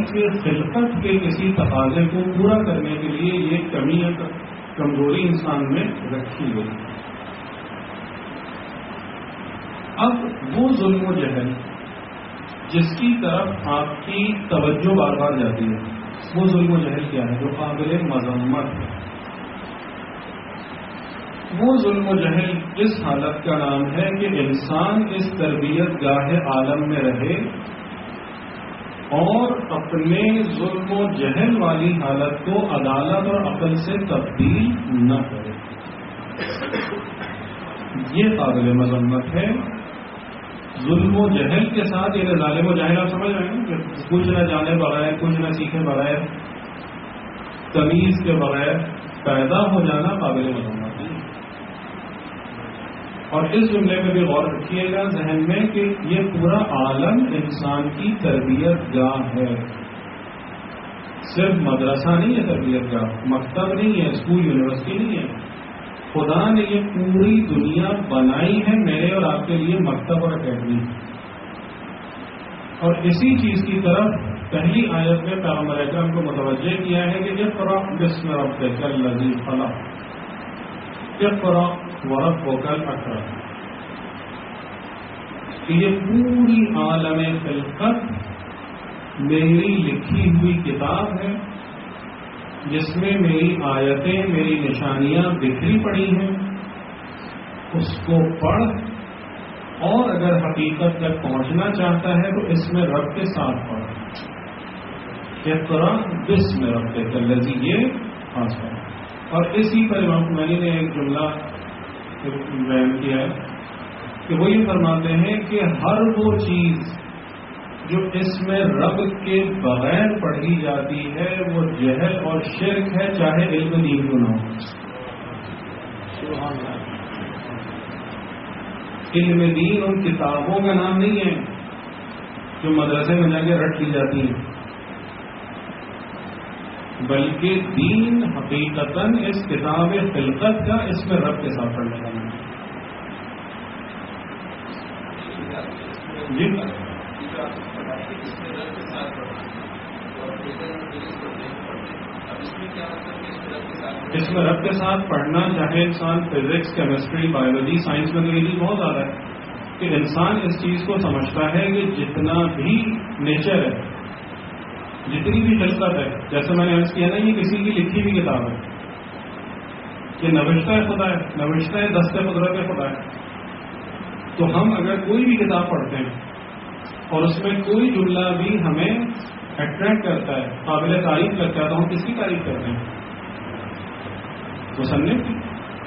کے خلقت کے کسی تقاضے کو پورا کرنے کے لیے یہ کمی یا کمزوری انسان میں رکھی گئی. اب وہ ظلم و جہل جس کی طرف آپ کی توجہ بار بار جاتی ہے، وہ ظلم و جہل کیا ہے جو قابل مذمت ہے. وہ ظلم و جہل اس حالت کا نام ہے کہ انسان اس تربیت گاہ عالم میں رہے اور اپنے ظلم و جہل والی حالت کو عدالت اور عقل سے تبدیل نہ کرے. یہ قابل مذمت ہے. ظلم و جہل کے ساتھ یہ ظالم و جاہل آپ سمجھ رہے ہیں کہ کچھ نہ جانے بغیر، کچھ نہ سیکھے بغیر، تمیز کے بغیر پیدا ہو جانا قابل مذمت ہے. اور اس جملے میں بھی غور رکھیے گا ذہن میں کہ یہ پورا عالم انسان کی تربیت گاہ ہے. صرف مدرسہ نہیں ہے تربیت گاہ، مکتب نہیں ہے، اسکول یونیورسٹی نہیں ہے. خدا نے یہ پوری دنیا بنائی ہے میرے اور آپ کے لیے مکتب اور اکیڈمی. اور اسی چیز کی طرف پہلی آیت میں پیغمبر اکرم کو متوجہ کیا ہے کہ اقرأ بسم ربک الذی خلق، اقرأ وربک الاکرم. کہ یہ پوری عالم خلقت میری لکھی ہوئی کتاب ہے جس میں میری آیتیں، میری نشانیاں بکھری پڑی ہیں. اس کو پڑھ اور اگر حقیقت تک پہنچنا چاہتا ہے تو اس میں رب کے ساتھ پڑھ. اقرأ بسم ربک الذی، یہ خاص ہے. اور اسی پر امام خمینی نے ایک جملہ بیان کیا ہے کہ وہ یہ فرماتے ہیں کہ ہر وہ چیز جو اس میں رب کے بغیر پڑھی جاتی ہے وہ جہل اور شرک ہے، چاہے علم دین کو نہ ہو. علم دین ان کتابوں کا نام نہیں ہے جو مدرسے میں جا کے رٹ لی جاتی ہیں، بلکہ دین حقیقتاً اس کتاب خلقت کا، اس میں رب کے ساتھ پڑھنے کا نام ہے. جی اس میں رب کے ساتھ پڑھنا، چاہے انسان فزکس، کیمسٹری، بایولوجی، سائنس میں تو یہ چیز بہت زیادہ ہے کہ انسان اس چیز کو سمجھتا ہے کہ جتنا بھی نیچر ہے، جتنی بھی خلقت ہے، جیسے میں نے عرض کیا نا یہ کسی کی لکھی ہوئی کتاب ہے، یہ نوشتہ خدا ہے، نوشتہ دست قدرت خدا ہے. تو ہم اگر کوئی بھی کتاب پڑھتے ہیں اور اس میں کوئی جملہ بھی ہمیں اٹریکٹ کرتا ہے، قابل تعریف لگتا ہے، تو ہم کس کی تعریف کرتے ہیں؟ مصنف کی.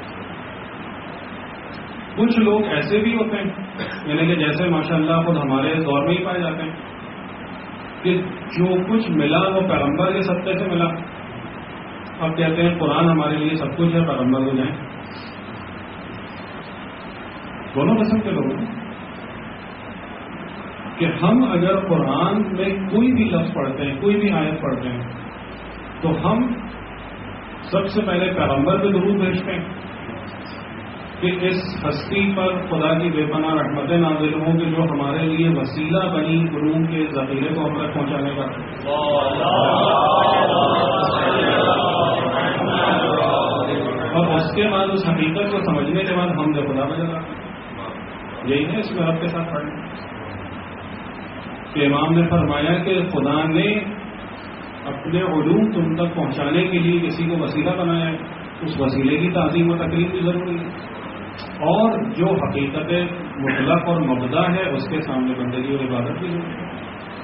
کچھ لوگ ایسے بھی ہوتے ہیں یعنی کہ جیسے ماشاءاللہ خود ہمارے دور میں ہی پائے جاتے ہیں کہ جو کچھ ملا وہ پیغمبر کے صدقے سے ملا. اب کہتے ہیں قرآن ہمارے لیے سب کچھ ہے، پیغمبر ہو جائیں. دونوں قسم کے لوگ ہیں کہ ہم اگر قرآن میں کوئی بھی لفظ پڑھتے ہیں، کوئی بھی آیت پڑھتے ہیں، تو ہم سب سے پہلے پیغمبر پہ درود بھیجتے ہیں کہ اس ہستی پر خدا کی بے پناہ رحمتیں نازل ہوں کہ جو ہمارے لیے وسیلہ بنی علوم کے ذخیرے کو ہم تک پہنچانے کا. اور اس کے بعد اس حقیقت کو سمجھنے کے بعد ہم جو خدا بجا، یہی ہے اس میں رب کے ساتھ پڑھنا. کہ امام نے فرمایا کہ خدا نے اپنے علوم تم تک پہنچانے کے لیے کسی کو وسیلہ بنایا ہے، اس وسیلے کی تعظیم و تقریم بھی ضروری ہے، اور جو حقیقت مطلق اور مبدا ہے اس کے سامنے بندگی اور عبادت بھی ضروری ہے.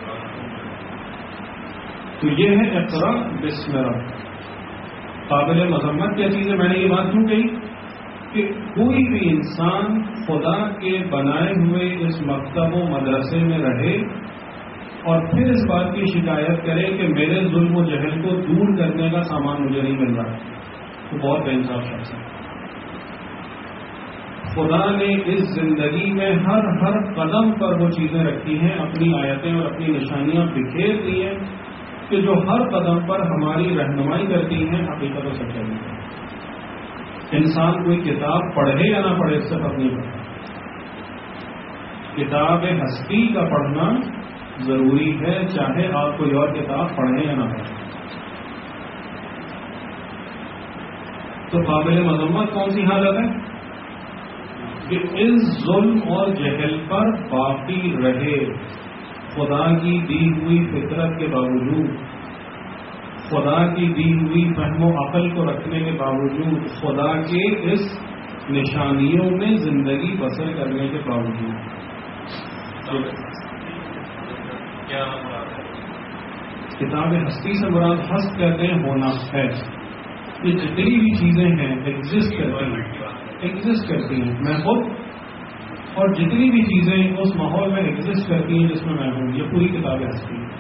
تو یہ ہے اقرأ بسم ربک. قابل مذمت کیا چیز ہے؟ میں نے یہ بات کیوں کہی کہ کوئی بھی انسان خدا کے بنائے ہوئے اس مکتب و مدرسے میں رہے اور پھر اس بات کی شکایت کرے کہ میرے ظلم و جہل کو دور کرنے کا سامان مجھے نہیں مل رہا، تو بہت بے انصاف شخص ہے. خدا نے اس زندگی میں ہر قدم پر وہ چیزیں رکھی ہیں، اپنی آیتیں اور اپنی نشانیاں بکھیر دی ہیں کہ جو ہر قدم پر ہماری رہنمائی کرتی ہیں حقیقت و سچائی. انسان کوئی کتاب پڑھے یا نہ پڑھے اس سے فرق نہیں پڑتا. کتاب ہستی کا پڑھنا ضروری ہے، چاہے آپ کوئی اور کتاب پڑھیں یا نہ پڑھیں. تو قابل مذمت کون سی حالت ہے کہ اس ظلم اور جہل پر باقی رہے، خدا کی دی ہوئی فطرت کے باوجود، خدا کی دی ہوئی فہم و عقل کو رکھنے کے باوجود، خدا کے اس نشانیوں میں زندگی بسر کرنے کے باوجود. کتاب ہستی سے مراد ہست کہتے ہیں ہونا ہے. یہ جتنی بھی چیزیں ہیں ایگزسٹ کرتی ہیں، میں خود اور جتنی بھی چیزیں اس ماحول میں ایگزسٹ کرتی ہیں جس میں میں ہوں، یہ پوری کتاب ہستی ہے.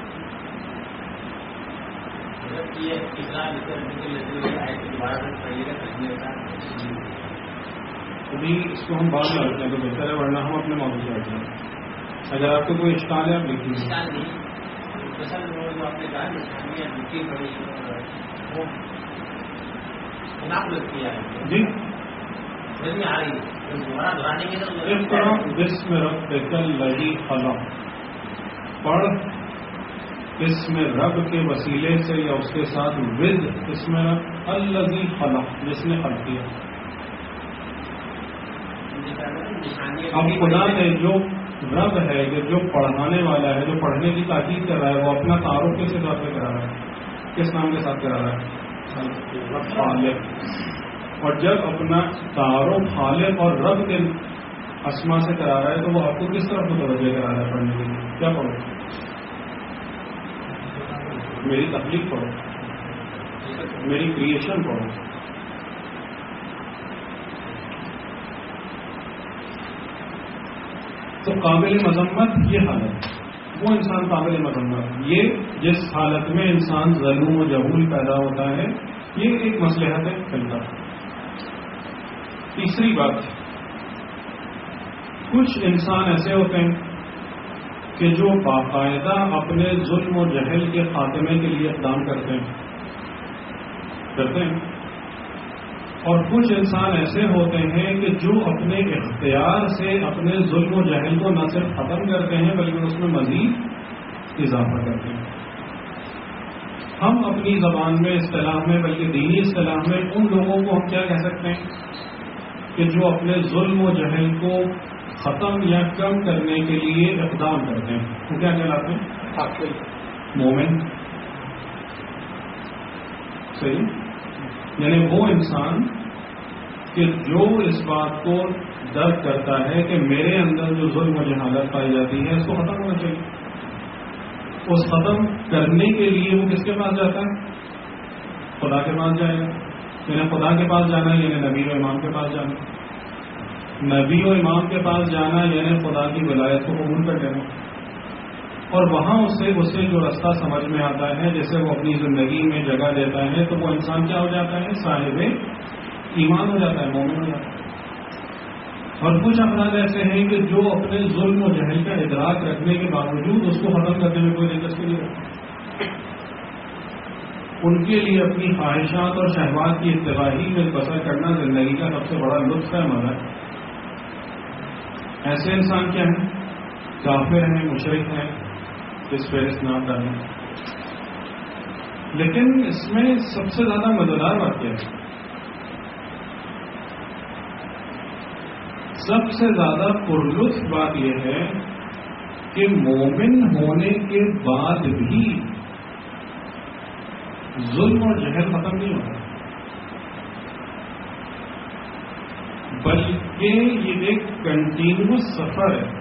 ابھی اس کو ہم بعد میں رکھتے ہیں تو بہتر ہے، ورنہ ہم اپنے موضوع سے رکھتے ہیں. اگر آپ کو کوئی اشکال ہے آپ لکھیے. جی بسم ربک الذی خلق، پڑھ اسم رب کے وسیلے سے یا اس کے ساتھ ود اسم رب الذی خلق، جس نے خلق کیا. اب خدا نے جو رب ہے، جو پڑھانے والا ہے، جو پڑھنے کی تاکید کر رہا ہے، وہ اپنا تعارف کس طور پہ کرا رہا ہے، کس نام کے ساتھ کرا رہا ہے؟ خالق. اور جب اپنا تعارف خالق اور رب کے اسما سے کرا رہا ہے تو وہ آپ کو کس طرح متوجہ کرا رہا ہے پڑھنے کے لیے؟ کیا پڑھو؟ میری تخلیق پڑھو، میری کریشن پڑھو. تو قابل مذمت یہ حالت، وہ انسان قابل مذمت، یہ جس حالت میں انسان ظلم و جہول پیدا ہوتا ہے، یہ ایک مصلحت ہے فلتا. تیسری بات، کچھ انسان ایسے ہوتے ہیں کہ جو باقاعدہ اپنے ظلم و جہل کے خاتمے کے لیے اقدام کرتے ہیں، اور کچھ انسان ایسے ہوتے ہیں کہ جو اپنے اختیار سے اپنے ظلم و جہل کو نہ صرف ختم کرتے ہیں بلکہ اس میں مزید اضافہ کرتے ہیں. ہم اپنی زبان میں اصطلاح میں، بلکہ دینی اصطلاح میں، ان لوگوں کو ہم کیا کہہ سکتے ہیں کہ جو اپنے ظلم و جہل کو ختم یا کم کرنے کے لیے اقدام کرتے ہیں، وہ کیا کہلاتے ہیں؟ مومن. صحیح؟ یعنی وہ انسان کہ جو اس بات کو درک کرتا ہے کہ میرے اندر جو ظلم و جہالت پائی جاتی ہے اس کو ختم ہونا چاہیے. اس ختم کرنے کے لیے وہ کس کے پاس جاتا ہے؟ خدا کے پاس جائے گا. یعنی خدا کے پاس جانا یعنی نبی و امام کے پاس جانا، نبی و امام کے پاس جانا یعنی خدا کی ولایت کو قبول کر لینا. اور وہاں اسے جو رستہ سمجھ میں آتا ہے، جیسے وہ اپنی زندگی میں جگہ دیتا ہے، تو وہ انسان کیا ہو جاتا ہے؟ صاحب ایمان ہو جاتا ہے، مومن ہو جاتا ہے. اور کچھ افراد ایسے ہیں کہ جو اپنے ظلم و جہل کا ادراک رکھنے کے باوجود اس کو ختم کرنے میں کوئی دلچسپی نہیں رکھتی. ان کے لیے اپنی خواہشات اور شہوات کی اتباعی میں بسر کرنا زندگی کا سب سے بڑا لطف ہے، مزہ ہے. ایسے انسان کیا ہیں؟ کافر ہیں، مشرک ہیں، اس فہرست نام ڈالیں. لیکن اس میں سب سے زیادہ مزیدار بات کیا ہے؟ سب سے زیادہ پرلطف بات یہ ہے کہ مومن ہونے کے بعد بھی ظلم اور جہل ختم نہیں ہوتا، بلکہ یہ ایک کنٹینیوس سفر ہے.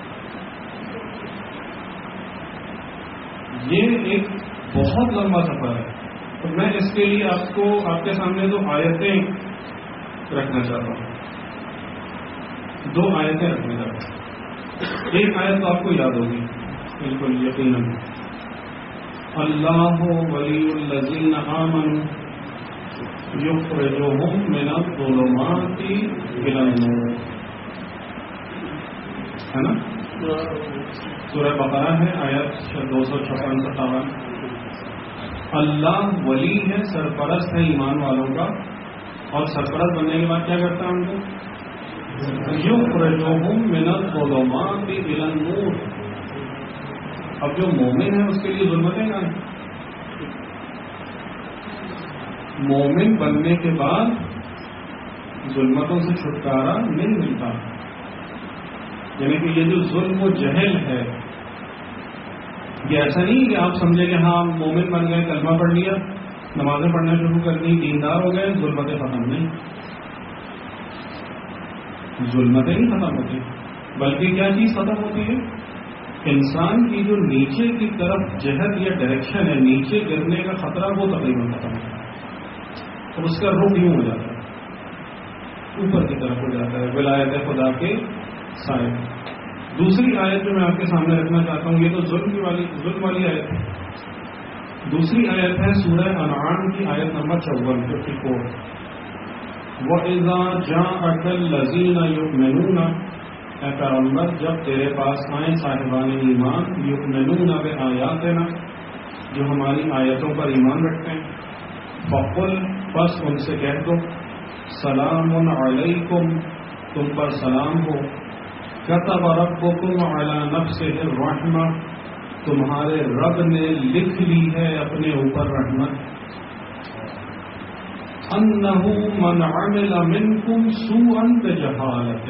یہ ایک بہت لمبا سفر ہے. تو میں اس کے لیے آپ کے سامنے دو آیتیں رکھنا چاہتا ہوں. دو آیتیں رکھنا چاہتا ہوں. ایک آیت تو آپ کو یاد ہوگی بالکل یقیناً، اللہ ولی الذین آمنوا یخرجہم من الظلمات الی النور، ہے نا؟ سورہ بقرہ ہے، آیت 256-57. اللہ ولی ہے، سرپرست ہے ایمان والوں کا، اور سرپرست بننے کے بعد کیا کرتا ہے ان کو؟ یخرجہم من الظلمات الی النور، اب جو مومن ہے اس کے لیے ظلمتیں کہاں ہیں؟ مومن بننے کے بعد ظلمتوں سے چھٹکارا نہیں ملتا. یعنی کہ یہ جو ظلم و جہل ہے یہ ایسا نہیں کہ آپ سمجھے کہ ہاں مومن بن گئے, کلمہ پڑھ لیا, نمازیں پڑھنا شروع کر دی, دیندار ہو گئے, ظلمتیں ختم نہیں. ظلمتیں نہیں ختم ہوتی, بلکہ کیا چیز ختم ہوتی ہے؟ انسان کی جو نیچے کی طرف جہت یا ڈائریکشن ہے, نیچے گرنے کا خطرہ, وہ تقریباً ختم ہوتا ہے. تو اس کا رخ یوں ہو جاتا ہے, اوپر کی طرف ہو جاتا ہے, ولایت خدا کے سائے. دوسری آیت جو میں آپ کے سامنے رکھنا چاہتا ہوں, یہ تو ظلم والی آیت ہے. دوسری آیت ہے سورہ انعام کی آیت نمبر 54. وَإِذَا جَاءَكَ الَّذِينَ يُؤْمِنُونَ, اے پیغمبر جب تیرے پاس آئیں صاحبان ایمان, یؤمنون بآیاتنا, جو ہماری آیتوں پر ایمان رکھتے ہیں, فقل, بس ان سے کہہ دو, سلام علیکم, تم پر سلام ہو, کتب ربکم علی نفسہ الرحمہ, تمہارے رب نے لکھ لی ہے اپنے اوپر رحمت, انہ من عمل منکم سوءا بجہالۃ,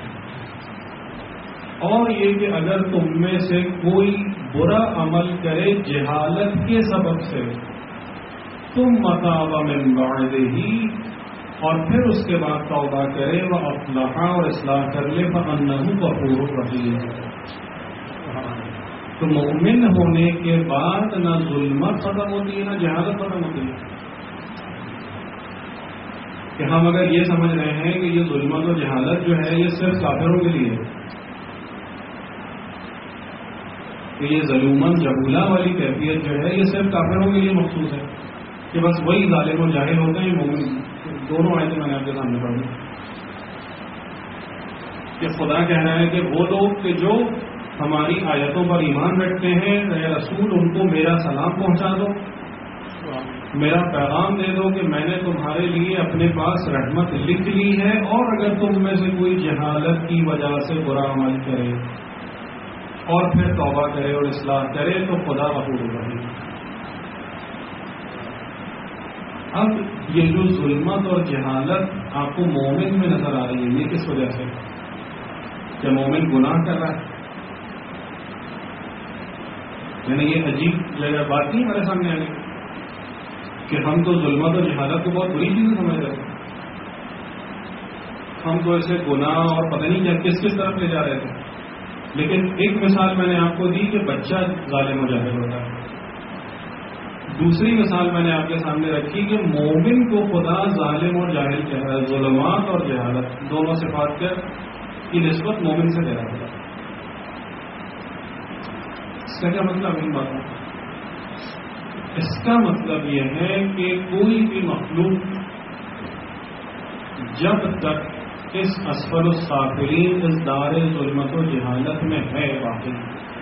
اور یہ کہ اگر تم میں سے کوئی برا عمل کرے جہالت کے سبب سے, تم متاب من بعدہ, اور پھر اس کے بعد توبہ کرے, وہ اصلح, اور اصلاح کر لے, فانہ غفور رحیم. تو مومن ہونے کے بعد نہ ظلمت ختم ہوتی ہے نہ جہالت ختم ہوتی ہے. کہ ہم اگر یہ سمجھ رہے ہیں کہ یہ ظلمت و جہالت جو ہے یہ صرف کافروں کے لیے ہے, کہ یہ ظلومن جہولہ والی کیفیت جو ہے یہ صرف کافروں کے لیے مخصوص ہے, کہ بس وہی ظالم و جاہل ہوتے ہیں. مومن دونوں آیتیں میں نے آپ کے سامنے پڑھ دی کہ خدا کہہ رہا ہے کہ وہ لوگ کہ جو ہماری آیتوں پر ایمان رکھتے ہیں, اے رسول ان کو میرا سلام پہنچا دو, میرا پیغام دے دو کہ میں نے تمہارے لیے اپنے پاس رحمت لکھ لی ہے, اور اگر تم میں سے کوئی جہالت کی وجہ سے برا عمل کرے اور پھر توبہ کرے اور اصلاح کرے تو خدا غفور رحیم. اب یہ جو ظلمت اور جہالت آپ کو مومن میں نظر آ رہی ہے, یہ کس وجہ سے؟ کہ مومن گناہ کر رہا ہے. یعنی یہ عجیب جگہ بات نہیں ہمارے سامنے آنے کہ ہم تو ظلمت اور جہالت کو بہت بری چیز سمجھ رہے تھے, ہم تو ایسے گناہ اور پتہ نہیں کیا کس کس طرف لے جا رہے تھے. لیکن ایک مثال میں نے آپ کو دی کہ بچہ ظالم و جاہل ہوتا ہے. دوسری مثال میں نے آپ کے سامنے رکھی کہ مومن کو خدا ظالم اور جاہل کہہ رہا ہے. ظلمات اور جہالت دونوں صفات کی نسبت مومن سے دے رہا ہے. اس کا کیا مطلب ان باتوں؟ اس کا مطلب یہ ہے کہ کوئی بھی مخلوق جب تک اس اسفل السافلین, اس دار ظلمت و جہالت میں ہے واقعی,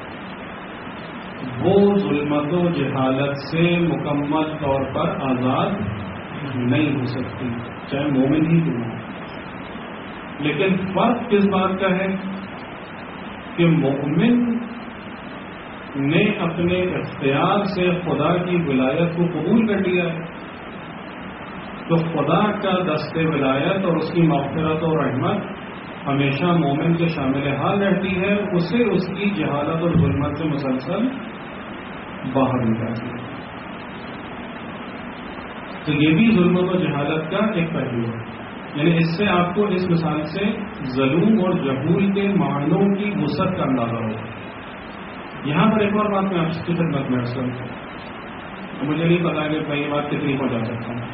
وہ ظلمت و جہالت سے مکمل طور پر آزاد نہیں ہو سکتی, چاہے مومن ہی کیوں ہو. لیکن فرق کس بات کا ہے کہ مومن نے اپنے اختیار سے خدا کی ولایت کو قبول کر لیا ہے, تو خدا کا دست ولایت اور اس کی مغفرت اور رحمت ہمیشہ مومن کے شامل حال رہتی ہے, اسے اس کی جہالت اور ظلمت سے مسلسل باہر نکالتی ہے. تو یہ بھی ظلمت و جہالت کا ایک پہلو ہے. یعنی اس سے آپ کو اس مثال سے ظلم اور جہول کے معنوں کی وسعت کا اندازہ ہوگا. یہاں پر ایک اور بات میں آپ کی خدمت میں عرض کروں, مجھے نہیں پتا کہ میں یہ بات کتنی پہنچا سکتا ہوں.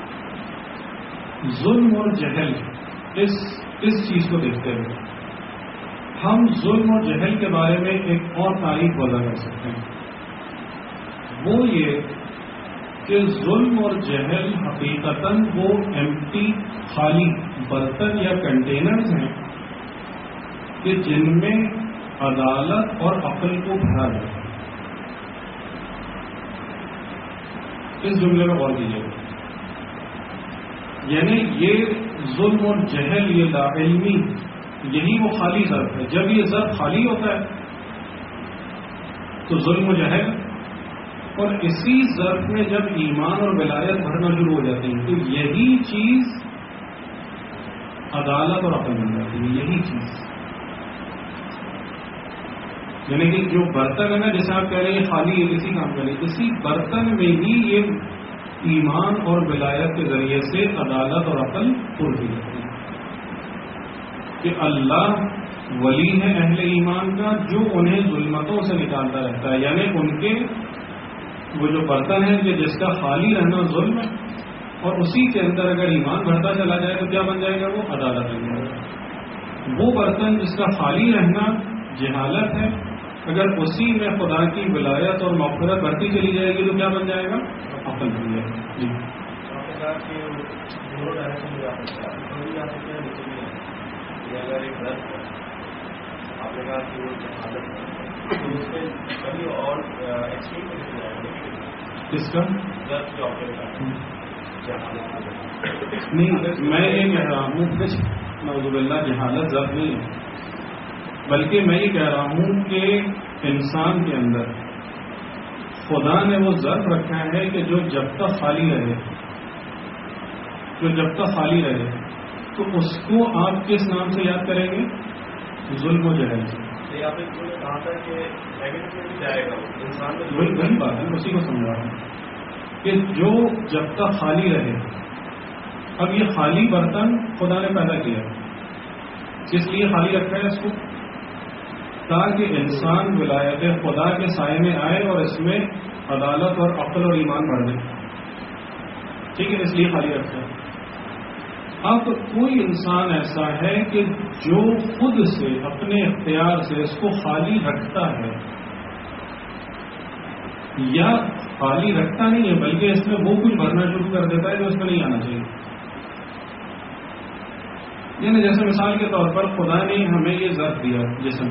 ظلم اور جہل اس چیز کو دیکھتے ہوئے ہم ظلم اور جہل کے بارے میں ایک اور تعریف وضع کر سکتے ہیں. وہ یہ کہ ظلم اور جہل حقیقتاً وہ ایمٹی, خالی برتن یا کنٹینرز ہیں کہ جن میں عدالت اور عقل کو بھرا جاتا ہے. اس جملے میں غور کیجیے گا. یعنی یہ ظلم اور جہل, یہ لاعلمی, یہی وہ خالی ظرف ہے. جب یہ ظرف خالی ہوتا ہے تو ظلم و جہل، اور اسی ظرف میں جب ایمان اور ولایت بھرنا شروع ہو جاتی ہے تو یہی چیز عدالت اور عقل بن جاتی ہے. یہی چیز یعنی کہ جو برتن ہے نا، جیسے آپ کہہ رہے ہیں خالی ہے کسی کام کرے، اسی برتن میں ہی یہ ایمان اور ولایت کے ذریعے سے عدالت اور عقل پر کی جاتی ہے کہ اللہ ولی ہے اہل ایمان کا جو انہیں ظلمتوں سے نکالتا رہتا ہے. یعنی ان کے وہ جو برتن ہے کہ جس کا خالی رہنا ظلم ہے، اور اسی کے اندر اگر ایمان بڑھتا چلا جائے تو کیا بن جائے گا؟ وہ عدالت بن جائے گا. وہ برتن جس کا خالی رہنا جہالت ہے، اگر اسی میں خدا کی ولایت اور مغفرت بڑھتی چلی جائے گی تو کیا بن جائے گا؟ عقل بن جائے گا. جی اگر ایک درد ہے، آپ نے کہا کہ وہ جہالت ہے، تو اس میں کبھی اور ایکسٹریم نہیں جائے گا. کس کا درد جو آپ نے کہا جہالت نہیں، میں یہ کہہ رہا ہوں نعوذ باللہ جہالت ضرب نہیں ہے، بلکہ میں یہ کہہ رہا ہوں کہ انسان کے اندر خدا نے وہ ضرب رکھا ہے کہ جو جب تک خالی رہے تو اس کو آپ کس نام سے یاد کریں گے؟ ظلم و جہل سے. آپ نے کہا تھا کہ نیگیٹو میں جائے گا انسان میں. وہی بات ہے، اسی کو سمجھا رہا ہوں کہ جو جب تک خالی رہے. اب یہ خالی برتن خدا نے پیدا کیا، کس لیے خالی رکھا ہے اس کو؟ تاکہ انسان ولایت خدا کے سائے میں آئے اور اس میں عدالت اور عقل اور ایمان بڑھ جائے. ٹھیک ہے، اس لیے خالی رکھا ہے. اب کوئی انسان ایسا ہے کہ جو خود سے اپنے اختیار سے اس کو خالی رکھتا ہے، یا خالی رکھتا نہیں ہے بلکہ اس میں وہ کچھ بھرنا شروع کر دیتا ہے جو اس میں نہیں آنا چاہیے. یعنی جیسے مثال کے طور پر خدا نے ہمیں یہ ظرف دیا جسم،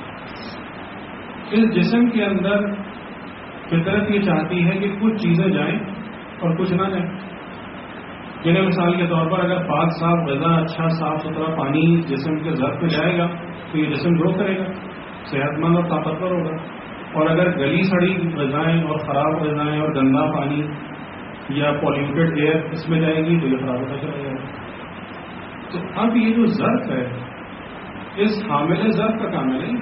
اس جسم کے اندر فطرت یہ چاہتی ہے کہ کچھ چیزیں جائیں اور کچھ نہ جائیں. یعنی مثال کے طور پر اگر پاک صاف غذا، اچھا صاف ستھرا پانی جسم کے ظرف میں جائے گا تو یہ جسم گرو کرے گا، صحت مند اور طاقتور ہوگا. اور اگر گلی سڑی غذائیں اور خراب غذائیں اور گندا پانی یا پولیوٹیڈ ایئر اس میں جائے گی تو یہ خراب ہوتا چلا جائے گا. تو اب یہ جو ظرف ہے اس حامل ظرف کا کام ہے نہیں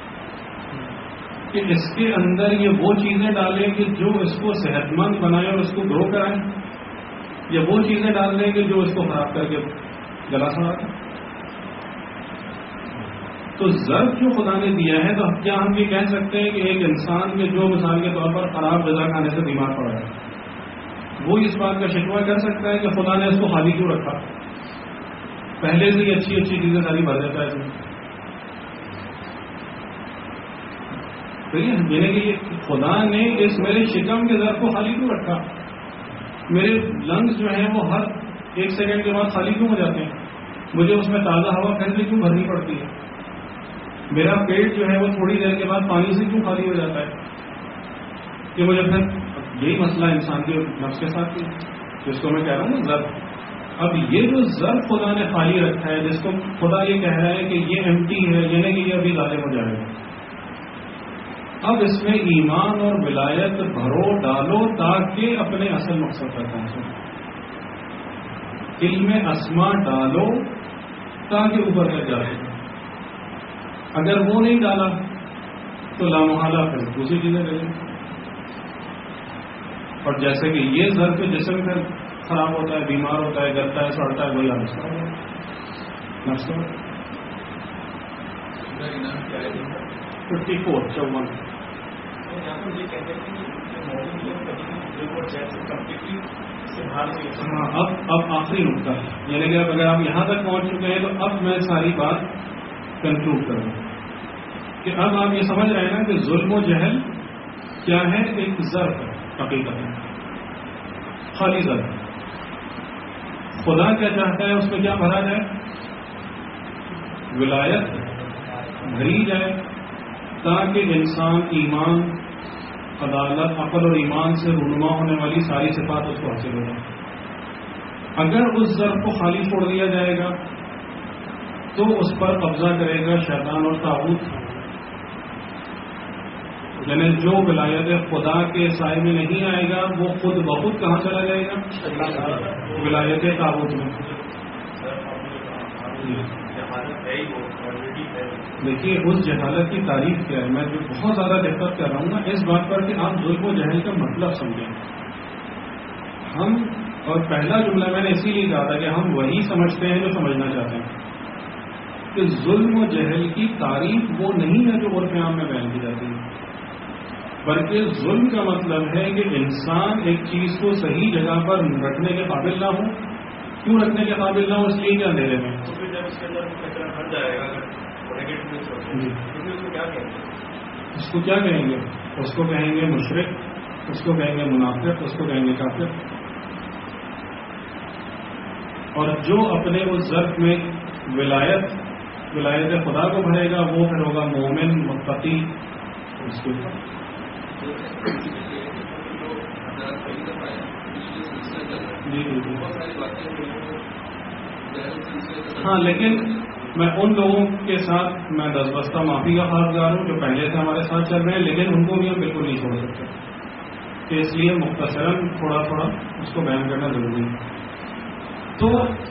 کہ اس کے اندر یہ وہ چیزیں ڈالیں کہ جو اس کو صحت مند بنائیں اور اس کو گرو کرائیں، یا وہ چیزیں ڈال دیں کہ جو اس کو خراب کر کے گلا سڑا دیں. تو ظرف جو خدا نے دیا ہے تو کیا ہم یہ کہہ سکتے ہیں کہ ایک انسان کے جو مثال کے طور پر خراب غذا کھانے سے بیمار پڑا ہے، وہ اس بات کا شکوہ کر سکتا ہے کہ خدا نے اس کو خالی کیوں رکھا؟ پہلے سے ہی اچھی اچھی چیزیں ساری بھر دیتا ہے اس میں. یعنی کہ خدا نے اس میرے شکم کے ظرف کو خالی کیوں رکھا؟ میرے لنگس جو ہیں وہ ہر 1 سیکنڈ کے بعد خالی کیوں ہو جاتے ہیں؟ مجھے اس میں تازہ ہوا پہلے کیوں بھرنی پڑتی ہے؟ میرا پیٹ جو ہے وہ تھوڑی دیر کے بعد پانی سے کیوں خالی ہو جاتا ہے؟ کہ مجھے پھر یہی مسئلہ انسان کے نفس کے ساتھ ہی جس کو میں کہہ رہا ہوں نا ضرب. اب یہ جو ضرب خدا نے خالی رکھا ہے جس کو خدا یہ کہہ رہا ہے کہ یہ ایمٹی ہے، یعنی کہ یہ ابھی ظالم ہو جائے گا. اب اس میں ایمان اور ولایت بھرو ڈالو تاکہ اپنے اصل مقصد تک پہنچو. علم اسما ڈالو تاکہ اوپر تک جائے. اگر وہ نہیں ڈالا تو لامحالہ پھر دوسری چیزیں کریں. اور جیسے کہ یہ ضرب جسم پھر خراب ہوتا ہے، بیمار ہوتا ہے، گرتا ہے، سڑتا ہے، وہی آلس ہوتا ہے. نفس 54 54. ہاں اب آخری نقطہ یعنی کہ اگر آپ یہاں تک پہنچ چکے ہیں تو اب میں ساری بات کنکلوڈ کروں کہ اب آپ یہ سمجھ رہے ہیں نا کہ ظلم و جہل کیا ہے؟ ایک ظرف ہے حقیقت میں، خالی ظرف. خدا کیا چاہتا ہے اس میں کیا بھرا جائے؟ ولایت بھری جائے تاکہ انسان ایمان، عدالت، عقل اور ایمان سے رونما ہونے والی ساری صفات اس کو حاصل ہو جائے. اگر اس ضرب کو خالی چھوڑ دیا جائے گا تو اس پر قبضہ کرے گا شیطان اور طاغوت، یعنی جو ولایت خدا کے سائے میں نہیں آئے گا وہ خود بخود کہاں چلا جائے گا؟ ولایت تاغوت میں. دیکھیے اس جہالت کی تعریف کیا ہے. میں جو بہت زیادہ دقت کر رہا ہوں نا اس بات پر کہ آپ ظلم و جہل کا مطلب سمجھیں. ہم اور پہلا جملہ میں نے اسی لیے کہا تھا کہ ہم وہی سمجھتے ہیں جو سمجھنا چاہتے ہیں کہ ظلم و جہل کی تعریف وہ نہیں ہے جو عرف عام میں بیان کی جاتی ہے، بلکہ ظلم کا مطلب ہے کہ انسان ایک چیز کو صحیح جگہ پر رکھنے کے قابل نہ ہو. کیوں رکھنے کے قابل نہ ہو؟ اس لیے کہ اندھیرے میں. تو پھر جب اس کے اندر کچرا بھر جائے گا اس کو کیا کہیں گے؟ اس کو کہیں گے مشرک، اس کو کہیں گے منافق، اس کو کہیں گے کافر. اور جو اپنے اس ظرف میں ولایت خدا کو بھرے گا وہ پھر ہوگا مومن متقی. اس کے جی ہاں، لیکن میں ان لوگوں کے ساتھ میں دستبستہ معافی کا خواہشگار ہوں جو پہلے سے ہمارے ساتھ چل رہے ہیں، لیکن ان کو بھی ہم بالکل نہیں چھوڑ سکتے. کہ اس لیے مختصراً تھوڑا تھوڑا اس کو بیان کرنا ضروری ہے. تو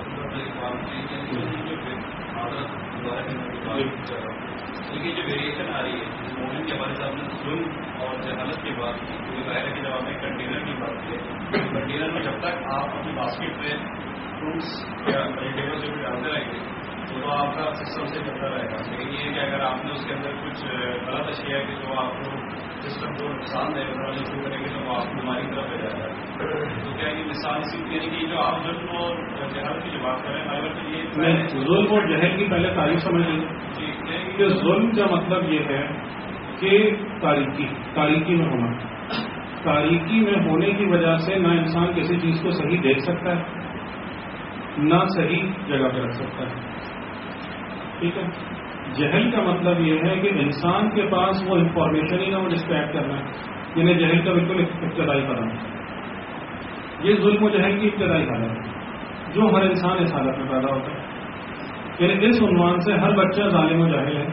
لیکن جو ویریشن آ رہی ہے مومن کے ہمارے سامنے ظلم اور جہالت کی بات کی، مجھے ظاہر ہے کہ جب آپ نے کنٹینر کی بات کی کنٹینر میں جب تک آپ اپنی باسکٹ میں فروٹس یا ویجیٹیبلس جو بھی ڈالتے رہیں گے تو آپ کا سسٹم سے چلتا رہے گا. لیکن یہ کہ اگر آپ نے اس کے اندر کچھ غلط اشیاء ہے کہ جو آپ کو سسٹم کو نقصان دے گا شروع کریں گے تو وہ آپ بیماری کی طرف لے جائے گا. تو کیا یہ مثال اسی یعنی کہ جو آپ ظلم اور جہالت کی جو بات کر رہے ہیں اگر یہ ظلم اور جہل کی پہلے تعریف سمجھ لیں کہ ظلم کا مطلب یہ ہے کہ تاریکی میں ہونا. تاریکی میں ہونے کی وجہ سے نہ انسان کسی چیز کو صحیح دیکھ سکتا ہے نہ صحیح جگہ پہ رکھ سکتا ہے. ٹھیک ہے. جہل کا مطلب یہ ہے کہ انسان کے پاس وہ انفارمیشن ہی نہ ہو جس پہ ایڈ کرنا ہے. یعنی جہل کا بالکل ابتدائی قدم. یہ ظلم و جہل کی ابتدائی حالت ہے جو ہر انسان اس حالت میں پیدا ہوتا ہے. یعنی اس عنوان سے ہر بچہ ظالم و جاہل ہے،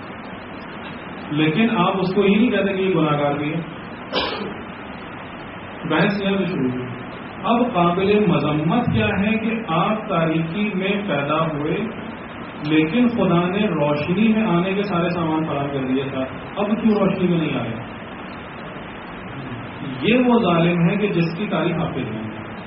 لیکن آپ اس کو یہ نہیں کہتے کہ یہ گناہ گار بھی ہے. بحث یہاں سے شروع ہوئی. اب قابل مذمت کیا ہے کہ آپ تاریکی میں پیدا ہوئے لیکن خدا نے روشنی میں آنے کے سارے سامان فراہم کر دیے تھا، اب کیوں روشنی میں نہیں آئے؟ یہ وہ ظالم ہے کہ جس کی تعریف آپ کے دیں.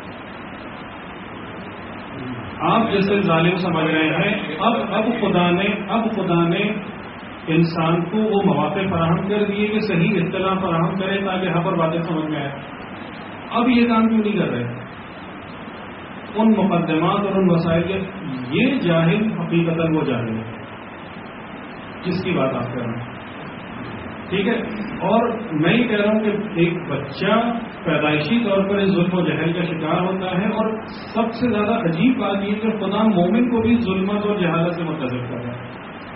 آپ جیسے ظالم سمجھ رہے ہیں اب خدا نے انسان کو وہ مواقع فراہم کر دیے کہ صحیح اطلاع فراہم کرے تاکہ ہر پر باتیں سمجھ میں آئے. اب یہ کام کیوں نہیں کر رہے؟ ان مقدمات اور ان وسائل کے یہ جاہل حقیقتاً وہ جاہل ہے جس کی بات آپ کر رہے ہیں. ٹھیک ہے. اور میں یہ کہہ رہا ہوں کہ ایک بچہ پیدائشی طور پر اس ظلم و جہل کا شکار ہوتا ہے، اور سب سے زیادہ عجیب بات یہ کہ خدا مومن کو بھی ظلمت اور جہالت سے متصف کر رہا ہے.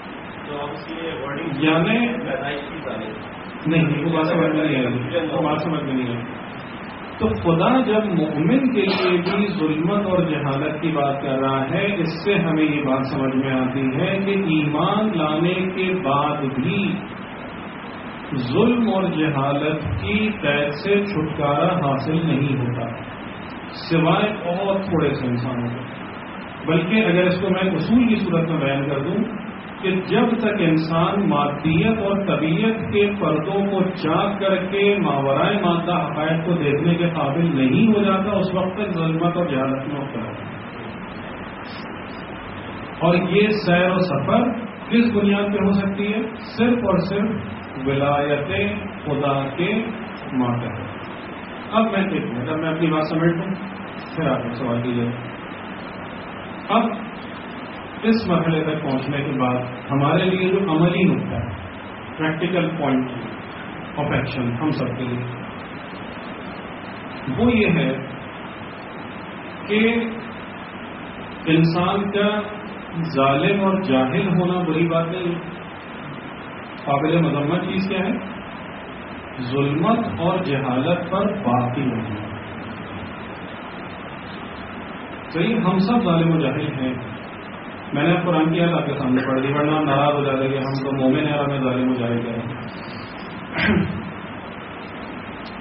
یعنی نہیں، وہ بات سمجھ میں نہیں آئی، وہ بات سمجھ میں نہیں آئی. تو خدا جب مومن کے لیے بھی ظلمت اور جہالت کی بات کر رہا ہے، اس سے ہمیں یہ بات سمجھ میں آتی ہے کہ ایمان لانے کے بعد بھی ظلم اور جہالت کی قید سے چھٹکارا حاصل نہیں ہوتا سوائے بہت تھوڑے سے انسانوں کو. بلکہ اگر اس کو میں اصول کی صورت میں بیان کر دوں کہ جب تک انسان مادیت اور طبیعت کے پردوں کو چاک کر کے ماورائے مادہ حقائق کو دیکھنے کے قابل نہیں ہو جاتا اس وقت تک ظلمت اور جہالت میں مبتلا ہے. اور یہ سیر و سفر کس بنیاد پہ ہو سکتی ہے؟ صرف اور صرف ولایت خدا کے ماتحت. اب میں ایک منٹ میں اپنی بات سمیٹ لوں پھر آپ سوال کیجیے. اب اس مرحلے تک پہنچنے کے بعد ہمارے لیے جو عملی نقطہ ہے، پریکٹیکل پوائنٹ آف ایکشن ہم سب کے لیے، وہ یہ ہے کہ انسان کا ظالم اور جاہل ہونا بری بات نہیں. قابل مذمت چیز کیا ہے؟ ظلمت اور جہالت پر باقی نہیں. صحیح، ہم سب ظالم و جاہل ہیں. میں نے قرآن کی آیت آپ کے سامنے پڑھ دی، ورنہ ناراض ہو جاتا ہے کہ ہم تو مومن ہیں اور ہمیں ظالم و جاہل ہیں.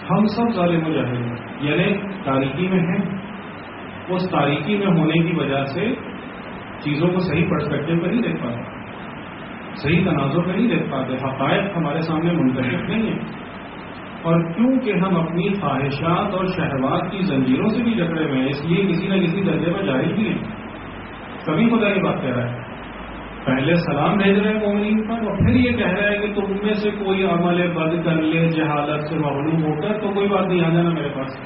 ہم سب ظالم و جاہل ہیں، یعنی تاریکی میں ہیں. اس تاریکی میں ہونے کی وجہ سے چیزوں کو صحیح پرسپیکٹو پہ نہیں دیکھ پاتے، صحیح تناظر پہ نہیں دیکھ پاتے، حقائق ہمارے سامنے منتشر نہیں ہیں. اور کیونکہ ہم اپنی خواہشات اور شہوات کی زنجیروں سے بھی جکڑے ہوئے ہیں، اس لیے کسی نہ کسی درجے پر جاہل بھی ہیں. کبھی خدا یہ بات کہہ رہا ہے، پہلے سلام بھیج رہے ہیں مومنین پر، اور پھر یہ کہہ رہا ہے کہ تم میں سے کوئی عمل بد کر لے جہالت سے مغلوب ہو کر تو کوئی بات نہیں، آ جانا میرے پاس،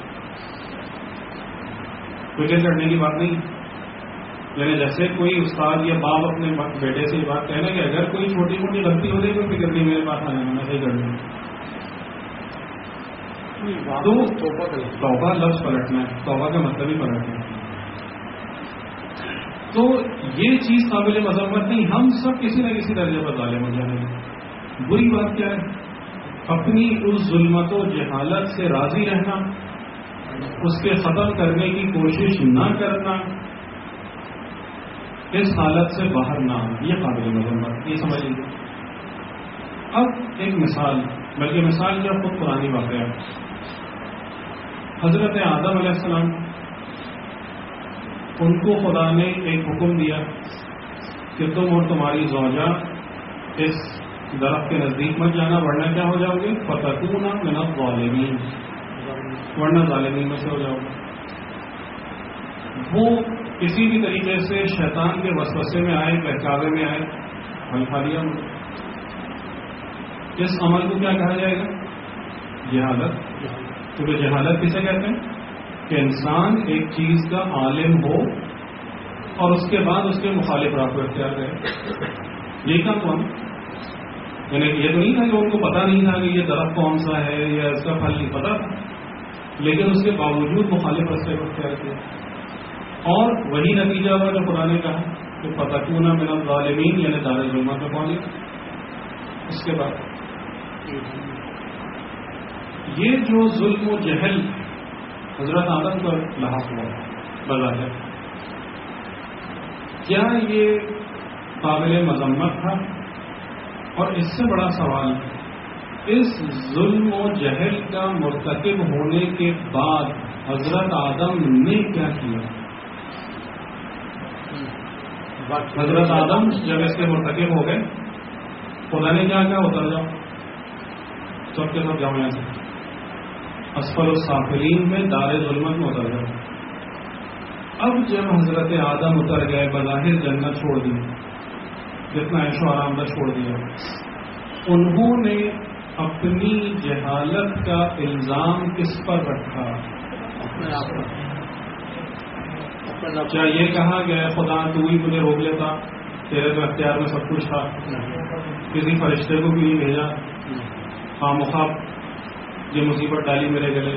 فکر کرنے کی بات نہیں. یعنی جیسے کوئی استاد یا باپ اپنے بیٹے سے یہ بات کہنا کہ اگر کوئی چھوٹی موٹی غلطی ہو جائے تو فکر نہیں، میرے پاس آ جانا، میں صحیح کر دوں. تو توبہ لفظ پلٹنا ہے، توبہ کا مطلب ہی پلٹنا ہے. تو یہ چیز قابل مذمت نہیں، ہم سب کسی نہ کسی درجے پر ظالم ہو جانے ہیں. بری بات کیا ہے؟ اپنی اس ظلمت و جہالت سے راضی رہنا، اس کے ختم کرنے کی کوشش نہ کرنا، اس حالت سے باہر نہ آنا، یہ قابل مذمت، یہ سمجھ لیجیے. اب ایک مثال، بلکہ مثال کیا خود پرانی واقعہ. حضرت آدم علیہ السلام، ان کو خدا نے ایک حکم دیا کہ تم اور تمہاری زوجہ اس درخت کے نزدیک مت جانا ورنہ کیا ہو جاؤ گے، فتکون من الظالمین، ورنہ ظالمین میں سے ہو جاؤ گے. وہ کسی بھی طریقے سے شیطان کے وسوسے میں آئے، بہکاوے میں آئے، حل کھا لیا. اس عمل کو کیا کہا جائے گا؟ جہالت. کیونکہ جہالت کسے کہتے ہیں؟ کہ انسان ایک چیز کا عالم ہو اور اس کے بعد اس کے مخالف راہ کو اختیار کرے. یہی کام ہوا. یعنی یہ تو نہیں تھا کہ ان کو پتا نہیں تھا کہ یہ درخت کون سا ہے یا اس کا پھل نہیں پتا تھا، لیکن اس کے باوجود مخالف راستے کو اختیار کیا، اور وہی نتیجہ ہوا جو خدا نے کہا کہ فتکون من الظالمین، یعنی دار ظلمت میں پہنچے. اس کے بعد یہ جو ظلم و جہل حضرت آدم پر لاحق ہوا بظاہر، کیا یہ قابل مذمت تھا؟ اور اس سے بڑا سوال، اس ظلم و جہل کا مرتکب ہونے کے بعد حضرت آدم نے کیا کیا؟ حضرت آدم جب اس کے مرتکب ہو گئے، خدا نے کیا کہا؟ اتر جاؤ، سب کے سب جاؤ یہاں سے، اسفل السافلین میں دار ظلمت میں اتر جاؤ. اب جب حضرت آدم اتر گئے، بظاہر جنت چھوڑ دی، جتنا عیش و آرام دہ چھوڑ دیا، انہوں نے اپنی جہالت کا الزام کس پر رکھا؟ اپنے آپ پر. کیا یہ کہا گیا خدا تو ہی مجھے روک لیتا، تیرے تو اختیار میں سب کچھ تھا، کسی فرشتے کو بھی نہیں بھیجا، خامخواہ یہ مصیبت ڈالی میرے گلے؟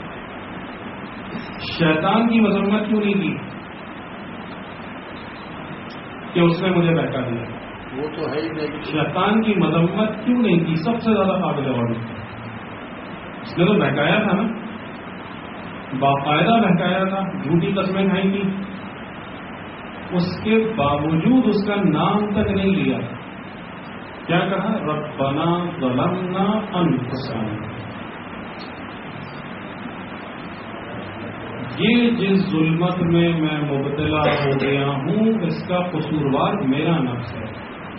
شیطان کی مذمت کیوں نہیں کی کہ اس نے مجھے بہکا دیا؟ وہ تو ہے ہی نہیں. شیطان کی مذمت کیوں نہیں کی؟ سب سے زیادہ قابل غور، اس نے تو بہکایا تھا نا، باقاعدہ بہکایا تھا، جھوٹی قسمیں کھائی تھی، اس کے باوجود اس کا نام تک نہیں لیا. کیا کہا؟ ربنا ظلمنا انفسنا. یہ جس ظلمت میں میں مبتلا ہو گیا ہوں، اس کا قصوروار میرا نفس ہے،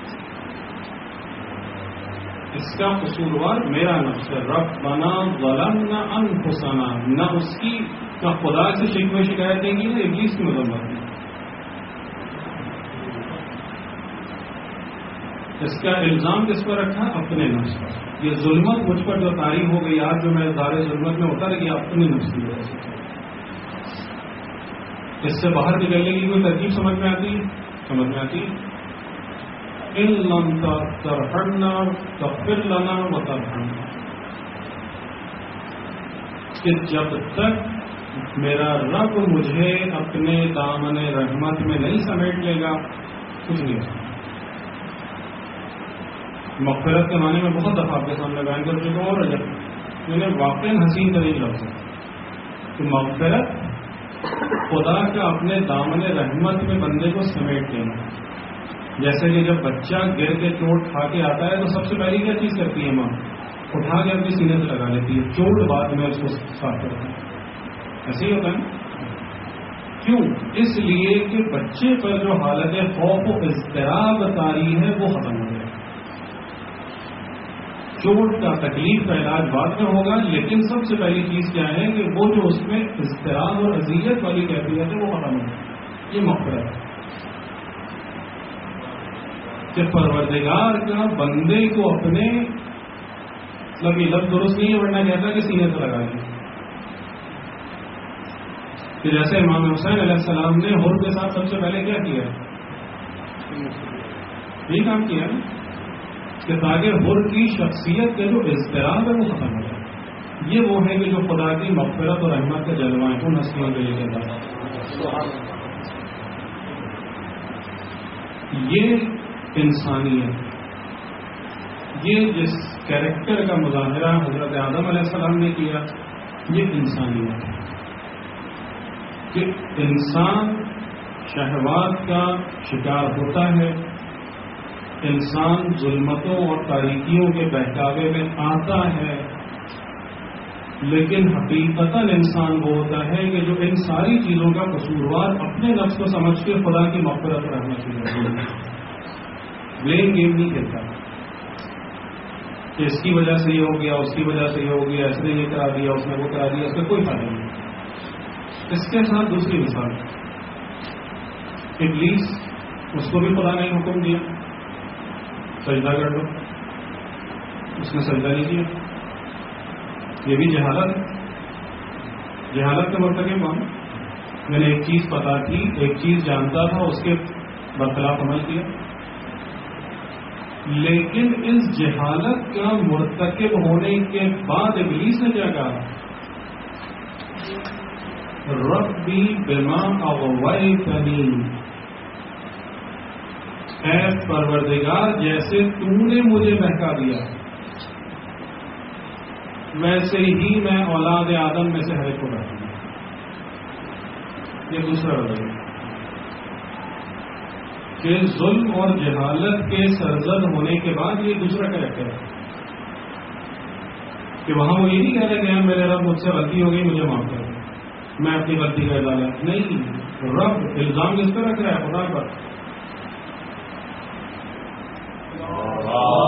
اس کا قصوروار میرا نفس ہے. ربنا ظلمنا انفسنا، نہ اس کی نہ خدا سے شکوے شکایتیں کی، نہ ابلیس کی مذمت کی. اس کا الزام کس پر رکھا؟ اپنے نفس پر. یہ ظلمت مجھ پر جو طاری ہو گئی آج، جو میں دار ظلمت میں اتر گیا، اپنے نفس کی وجہ سے. اس سے باہر نکلنے کی کوئی ترکیب سمجھ میں آتی ہے؟ سمجھ میں آتی ہے. ان لم ترحمنا تغفر لنا وترحمنا، کہ جب تک میرا رب مجھے اپنے دامن رحمت میں نہیں سمیٹ لے گا، کچھ نہیں ہوگا. مغفرت کے معنی میں بہت دفعہ آپ کے سامنے بیان کر چکا ہوں، اور میں نے واقعی حسین ترین لفظ ہے کہ مغفرت خدا کا اپنے دامن رحمت میں بندے کو سمیٹ دینا. جیسے کہ جب بچہ گر کے چوٹ کھا کے آتا ہے تو سب سے پہلی کیا چیز کرتی ہے ماں؟ اٹھا کے اپنے سینے سے لگا لیتی ہے، چوٹ بعد میں اس کو صاف کرتا ہے. ایسے ہی ہوتا ہے. کیوں؟ اس لیے کہ بچے پر جو حالت خوف و اضطراب طاری ہے وہ ختم ہو جائے. چوٹ کا تکلیف کا علاج بعد میں ہوگا، لیکن سب سے پہلی چیز کیا ہے کہ وہ جو اس میں اضطراب اور اذیت والی کیفیت ہے وہ ختم ہو جائے. یہ مغفرت ہے کہ پروردگار کا بندے کو اپنے مطلب یہ لفظ درست نہیں ہے، ورنہ کہتا کہ سینے سے لگا لیں. کہ جیسے امام حسین علیہ السلام نے حر کے ساتھ سب سے پہلے کیا کیا؟ یہ کام کیا کہ تاکہ حر کی شخصیت کے جو اضطراب ہے وہ ختم ہو جائے. یہ وہ ہے کہ جو خدا کی مغفرت اور رحمت کے جلوائیں ان ہستیوں کے لیے کہتا ہے. یہ انسانیت، یہ جس کیریکٹر کا مظاہرہ حضرت آدم علیہ السلام نے کیا، یہ انسانیت ہے کہ انسان شہوات کا شکار ہوتا ہے، انسان ظلمتوں اور تاریکیوں کے بہکاوے میں آتا ہے، لیکن حقیقتاً انسان وہ ہوتا ہے کہ جو ان ساری چیزوں کا قصوروار اپنے نفس کو سمجھ کے خدا کی مغفرت رہنا چاہیے. بلیم گیم نہیں کہتا کہ اس کی وجہ سے یہ ہو گیا، اس کی وجہ سے یہ ہو گیا، اس نے یہ کرا دیا، اس نے وہ کرا دیا، اس کا کوئی فائدہ نہیں. اس کے ساتھ دوسری مثال، ابلیس، اس کو بھی خدا نے حکم دیا سجدہ کر لو، اس نے سجدہ نہیں کیا. یہ بھی جہالت ہے. جہالت کے مرتکب کون؟ میں نے ایک چیز پتا تھی، ایک چیز جانتا تھا، اس کے برخلاف عمل کیا. لیکن اس جہالت کا مرتکب ہونے کے بعد ابلیس نے کیا کہا؟ ربی بما اغویتنی، اے پروردگار جیسے تو نے مجھے بہکا دیا ویسے ہی میں اولاد آدم میں سے ہر ایک کو بہکا دیا. یہ دوسرا رویہ کہ ظلم اور جہالت کے سرزد ہونے کے بعد یہ دوسرا کریکٹر ہے کہ وہاں وہ یہ نہیں کہہ رہے کہ میرے رب مجھ سے غلطی ہو گئی، مجھے معاف کر دیں، میں اپنی غلطی کا اظہار نہیں. رب الزام کس پہ رکھ رہا ہے؟ خدا پر.